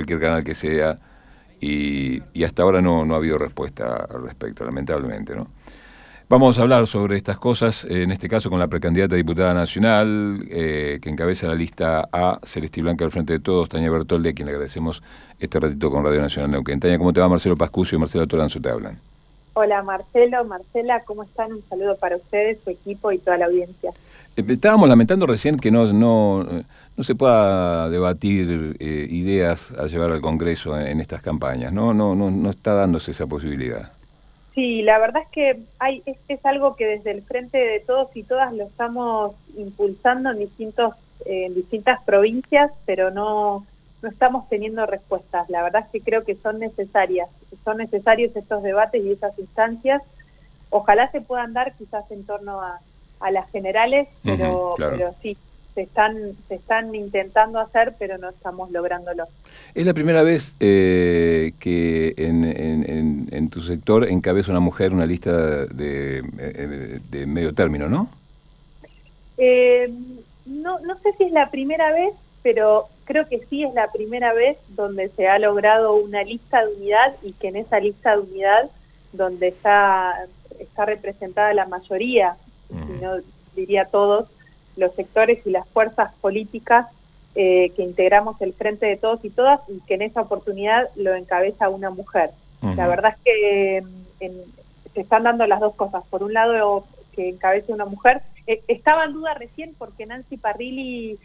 cualquier canal que sea, y hasta ahora no ha habido respuesta al respecto, lamentablemente, ¿no? Vamos a hablar sobre estas cosas, en este caso con la precandidata a diputada nacional, que encabeza la lista A, Celeste Blanca del Frente de Todos, Tania Bertoldi, a quien le agradecemos este ratito con Radio Nacional Neuquén. Tania, ¿cómo te va? Marcelo Pascucio y Marcelo Toranzo te hablan. Hola Marcelo, Marcela, ¿cómo están? Un saludo para ustedes, su equipo y toda la audiencia. Estábamos lamentando recién que no se pueda debatir ideas a llevar al Congreso en estas campañas, no está dándose esa posibilidad. Sí, la verdad es que es algo que desde el Frente de Todos y Todas lo estamos impulsando en distintas provincias, pero no estamos teniendo respuestas. La verdad es que creo que son necesarios estos debates y esas instancias. Ojalá se puedan dar quizás en torno a las generales, pero, claro. pero sí, se están intentando hacer, pero no estamos lográndolo. Es la primera vez que en tu sector encabeza una mujer una lista de medio término, ¿no? No sé si es la primera vez, pero creo que sí es la primera vez donde se ha logrado una lista de unidad y que en esa lista de unidad donde está representada la mayoría, si no diría todos, los sectores y las fuerzas políticas que integramos el Frente de Todos y Todas, y que en esa oportunidad lo encabeza una mujer. La verdad es que se están dando las dos cosas. Por un lado, que encabece una mujer. Estaba en duda recién porque Nancy Parrilli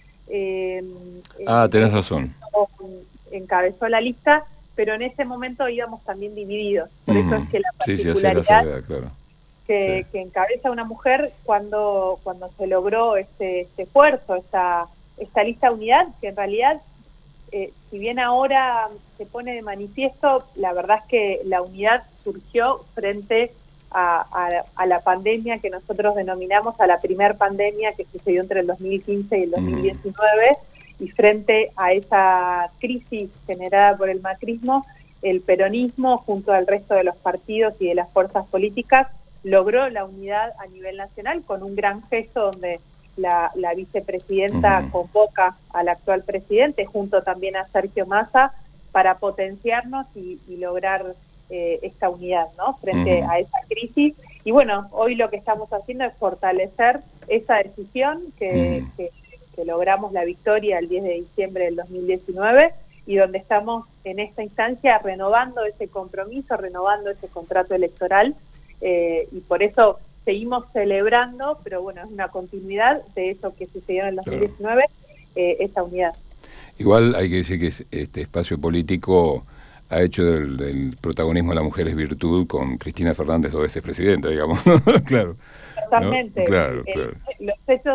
tenés razón. Encabezó la lista, pero en ese momento íbamos también divididos. Por eso es que la particularidad salvedad, claro. que encabeza una mujer cuando se logró este esfuerzo, esta lista de unidad, que en realidad, si bien ahora se pone de manifiesto, la verdad es que la unidad surgió frente a la pandemia que nosotros denominamos, a la primer pandemia que sucedió entre el 2015 y el 2019, y frente a esa crisis generada por el macrismo, el peronismo, junto al resto de los partidos y de las fuerzas políticas, logró la unidad a nivel nacional con un gran gesto donde la vicepresidenta convoca al actual presidente, junto también a Sergio Massa, para potenciarnos y lograr esta unidad, ¿no?, frente a esa crisis. Y bueno, hoy lo que estamos haciendo es fortalecer esa decisión que logramos la victoria el 10 de diciembre del 2019, y donde estamos en esta instancia renovando ese compromiso, renovando ese contrato electoral, y por eso seguimos celebrando, pero bueno, es una continuidad de eso que sucedió en el 2019, esa unidad. Igual hay que decir que este espacio político ha hecho del protagonismo de la mujer es virtud, con Cristina Fernández 2 veces presidenta, digamos, ¿no? Claro. Totalmente. ¿No? Claro. Los hechos,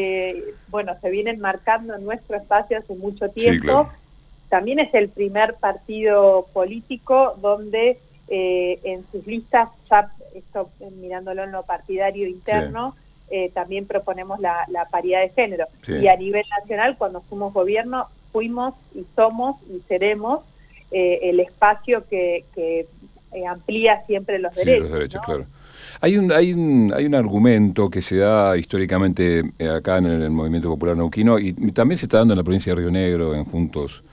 se vienen marcando en nuestro espacio hace mucho tiempo. Sí, claro. También es el primer partido político donde en sus listas, ya esto mirándolo en lo partidario interno, también proponemos la paridad de género. Sí. Y a nivel nacional, cuando fuimos gobierno, fuimos y somos y seremos el espacio que amplía siempre los derechos. Los derechos, ¿no? Claro. Hay un argumento que se da históricamente acá en el Movimiento Popular Neuquino, y también se está dando en la provincia de Río Negro, en Juntos,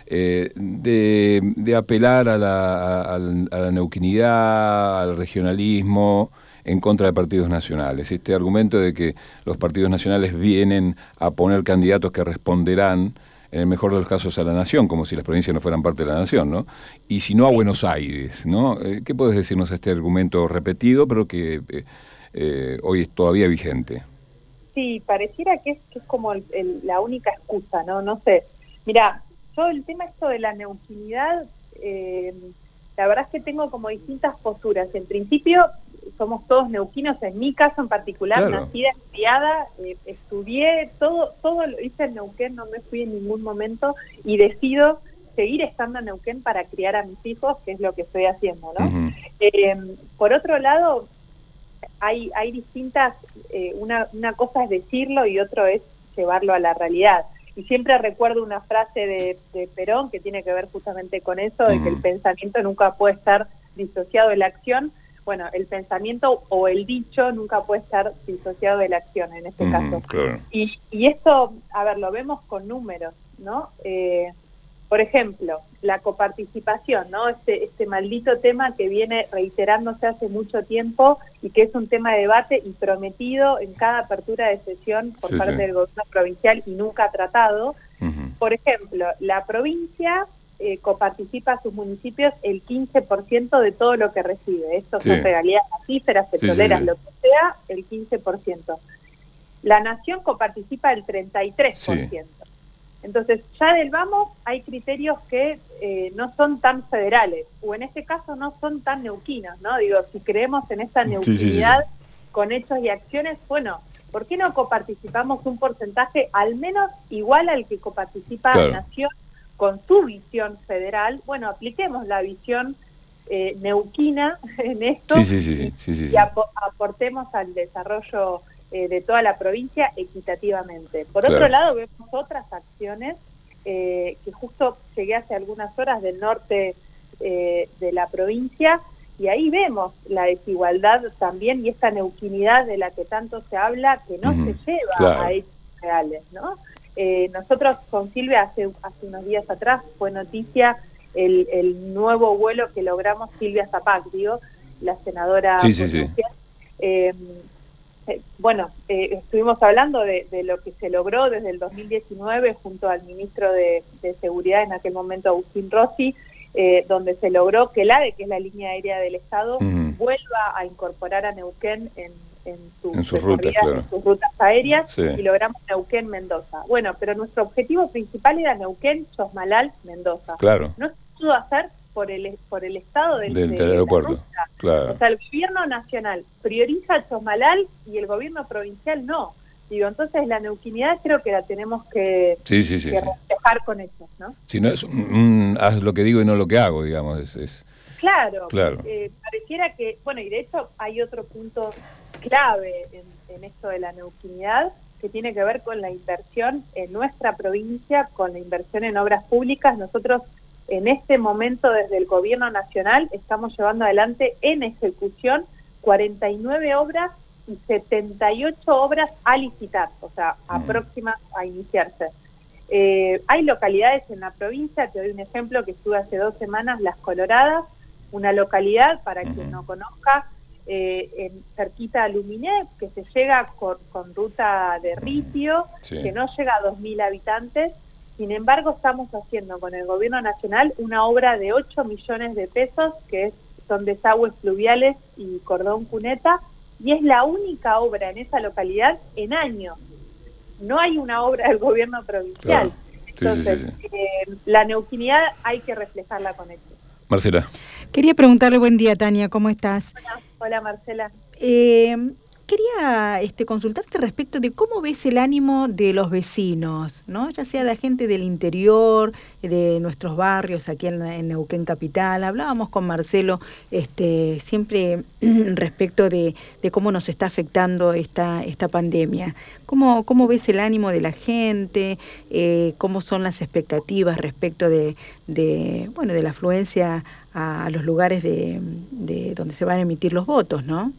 de apelar a la neuquinidad, al regionalismo, en contra de partidos nacionales. Este argumento de que los partidos nacionales vienen a poner candidatos que responderán, en el mejor de los casos, a la nación, como si las provincias no fueran parte de la nación, ¿no? Y si no, a Buenos Aires, ¿no? ¿Qué puedes decirnos a este argumento repetido, pero que hoy es todavía vigente? Sí, pareciera que es como la única excusa, ¿no? No sé. Mirá, yo el tema esto de la neuquinidad, la verdad es que tengo como distintas posturas. En principio, somos todos neuquinos, en mi caso en particular, claro. Nacida, criada, estudié, todo lo hice en Neuquén, no me fui en ningún momento, y decido seguir estando en Neuquén para criar a mis hijos, que es lo que estoy haciendo, ¿no? Por otro lado, hay distintas, una cosa es decirlo y otro es llevarlo a la realidad. Y siempre recuerdo una frase de Perón que tiene que ver justamente con eso, de que el pensamiento nunca puede estar disociado de la acción. Bueno, el pensamiento o el dicho nunca puede estar disociado de la acción en este caso. Claro. Y esto, a ver, lo vemos con números, ¿no? Por ejemplo, la coparticipación, ¿no? Este maldito tema que viene reiterándose hace mucho tiempo y que es un tema de debate y prometido en cada apertura de sesión por parte del gobierno provincial y nunca tratado. Por ejemplo, la provincia coparticipa a sus municipios el 15% de todo lo que recibe. Esto son regalías gasíferas, petroleras, lo que sea, el 15%. La nación coparticipa el 33%. Entonces, ya del vamos hay criterios que no son tan federales, o en este caso no son tan neuquinos, ¿no? Digo, si creemos en esta neuquinidad con hechos y acciones, bueno, ¿por qué no coparticipamos un porcentaje al menos igual al que coparticipa Nación con su visión federal? Bueno, apliquemos la visión neuquina en esto y aportemos al desarrollo de toda la provincia equitativamente. Por otro lado, vemos otras acciones que justo llegué hace algunas horas del norte de la provincia y ahí vemos la desigualdad también y esta neuquinidad de la que tanto se habla que no se lleva a hechos reales, ¿no? Nosotros con Silvia hace unos días atrás fue noticia el nuevo vuelo que logramos, Silvia Zapac, la senadora bueno, estuvimos hablando de lo que se logró desde el 2019 junto al ministro de Seguridad en aquel momento, Agustín Rossi, donde se logró que el AVE, que es la línea aérea del Estado, vuelva a incorporar a Neuquén en sus rutas aéreas y logramos Neuquén-Mendoza. Bueno, pero nuestro objetivo principal era Neuquén-Chosmalal-Mendoza. No se pudo hacer por el estado del aeropuerto. O sea, el gobierno nacional prioriza Chosmalal y el gobierno provincial no. Digo, entonces la neuquinidad creo que la tenemos que reflejar con hechos, ¿no? Si no es haz lo que digo y no lo que hago, digamos. Claro. Pareciera que, bueno, y de hecho hay otro punto clave en esto de la neuquinidad que tiene que ver con la inversión en nuestra provincia, con la inversión en obras públicas. Nosotros en este momento desde el gobierno nacional estamos llevando adelante en ejecución 49 obras y 78 obras a licitar, o sea, próximas a iniciarse. Hay localidades en la provincia, te doy un ejemplo, que estuve hace 2 semanas, Las Coloradas, una localidad, para quien no conozca, cerquita a Luminé, que se llega con ruta de Ripio, que no llega a 2.000 habitantes. Sin embargo, estamos haciendo con el gobierno nacional una obra de 8 millones de pesos, que son desagües fluviales y cordón cuneta, y es la única obra en esa localidad en años. No hay una obra del gobierno provincial. Entonces, la neuquinidad hay que reflejarla con esto. Marcela. Quería preguntarle, buen día, Tania, ¿cómo estás? Hola, Marcela. Quería consultarte respecto de cómo ves el ánimo de los vecinos, ¿no? Ya sea de gente del interior, de nuestros barrios aquí en Neuquén Capital. Hablábamos con Marcelo siempre respecto de cómo nos está afectando esta pandemia. ¿Cómo ves el ánimo de la gente? ¿Cómo son las expectativas respecto de la afluencia a los lugares de donde se van a emitir los votos, ¿no?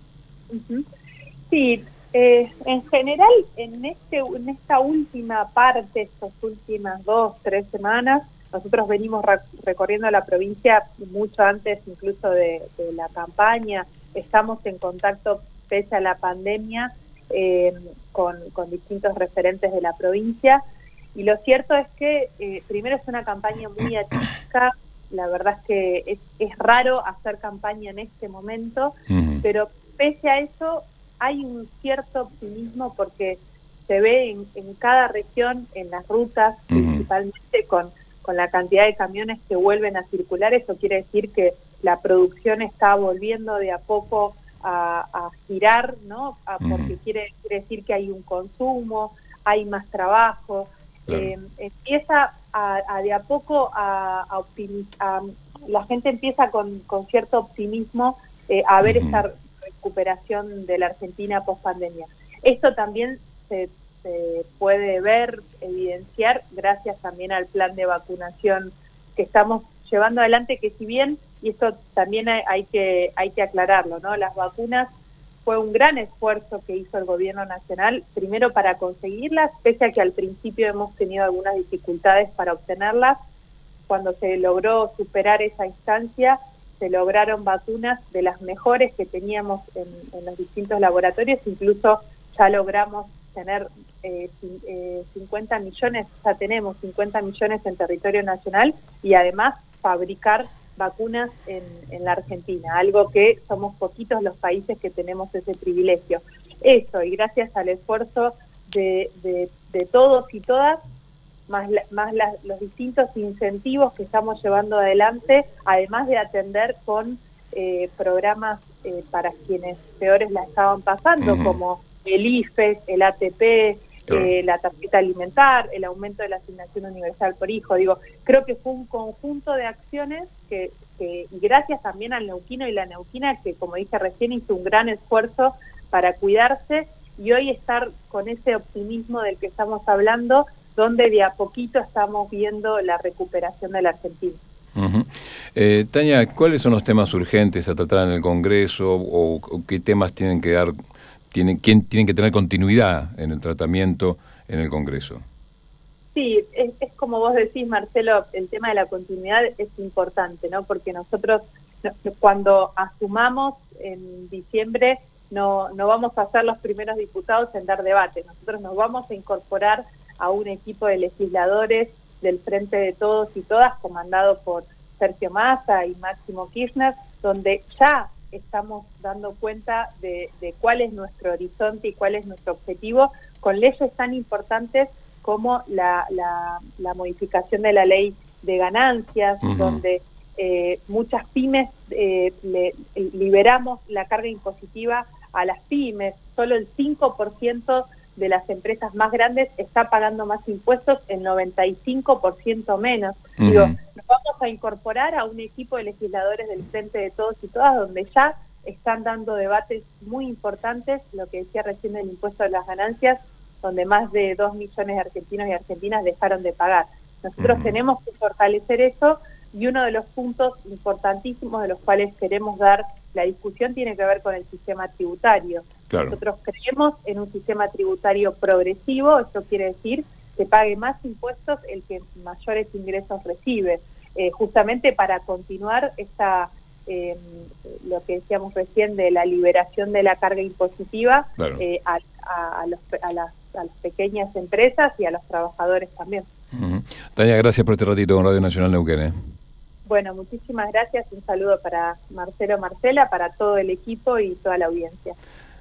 Sí, en general en esta última parte, estas últimas 2-3 semanas, nosotros venimos recorriendo la provincia mucho antes incluso de la campaña. Estamos en contacto, pese a la pandemia, con distintos referentes de la provincia. Y lo cierto es que primero es una campaña muy atípica. La verdad es que es raro hacer campaña en este momento, pero pese a eso hay un cierto optimismo porque se ve en cada región, en las rutas, principalmente con la cantidad de camiones que vuelven a circular. Eso quiere decir que la producción está volviendo de a poco a girar, ¿no? Porque quiere decir que hay un consumo, hay más trabajo, empieza de a poco a optimizar, la gente empieza con cierto optimismo a ver esta recuperación de la Argentina post-pandemia. Esto también se puede ver, evidenciar, gracias también al plan de vacunación que estamos llevando adelante, que si bien, y esto también hay que aclararlo, ¿no? Las vacunas fue un gran esfuerzo que hizo el gobierno nacional, primero para conseguirlas, pese a que al principio hemos tenido algunas dificultades para obtenerlas, cuando se logró superar esa instancia, se lograron vacunas de las mejores que teníamos en los distintos laboratorios, incluso ya logramos tener 50 millones, ya tenemos 50 millones en territorio nacional y además fabricar vacunas en la Argentina, algo que somos poquitos los países que tenemos ese privilegio. Eso, y gracias al esfuerzo de todos y todas, más los distintos incentivos que estamos llevando adelante, además de atender con programas para quienes peores la estaban pasando, como el IFES, el ATP, la tarjeta alimentar, el aumento de la asignación universal por hijo. Digo, creo que fue un conjunto de acciones y gracias también al neuquino y la neuquina, que como dije recién, hizo un gran esfuerzo para cuidarse, y hoy estar con ese optimismo del que estamos hablando, donde de a poquito estamos viendo la recuperación de la Argentina. Tania, ¿cuáles son los temas urgentes a tratar en el Congreso o qué temas tienen que tener continuidad en el tratamiento en el Congreso? Sí, es como vos decís, Marcelo, el tema de la continuidad es importante, ¿no? Porque nosotros cuando asumamos en diciembre no vamos a ser los primeros diputados en dar debate. Nosotros nos vamos a incorporar a un equipo de legisladores del Frente de Todos y Todas, comandado por Sergio Massa y Máximo Kirchner, donde ya estamos dando cuenta de cuál es nuestro horizonte y cuál es nuestro objetivo, con leyes tan importantes como la modificación de la ley de ganancias, donde muchas pymes liberamos la carga impositiva a las pymes. Solo el 5% de las empresas más grandes está pagando más impuestos, el 95% menos. Digo, nos vamos a incorporar a un equipo de legisladores del Frente de Todos y Todas, donde ya están dando debates muy importantes, lo que decía recién del impuesto de las ganancias, donde más de 2 millones de argentinos y argentinas dejaron de pagar. Nosotros tenemos que fortalecer eso, y uno de los puntos importantísimos de los cuales queremos dar la discusión tiene que ver con el sistema tributario. Claro. Nosotros creemos en un sistema tributario progresivo, esto quiere decir que pague más impuestos el que mayores ingresos recibe, justamente para continuar lo que decíamos recién de la liberación de la carga impositiva. Claro. a las pequeñas empresas y a los trabajadores también. Tania, gracias por este ratito con Radio Nacional Neuquén. Bueno, muchísimas gracias, un saludo para Marcelo, Marcela, para todo el equipo y toda la audiencia.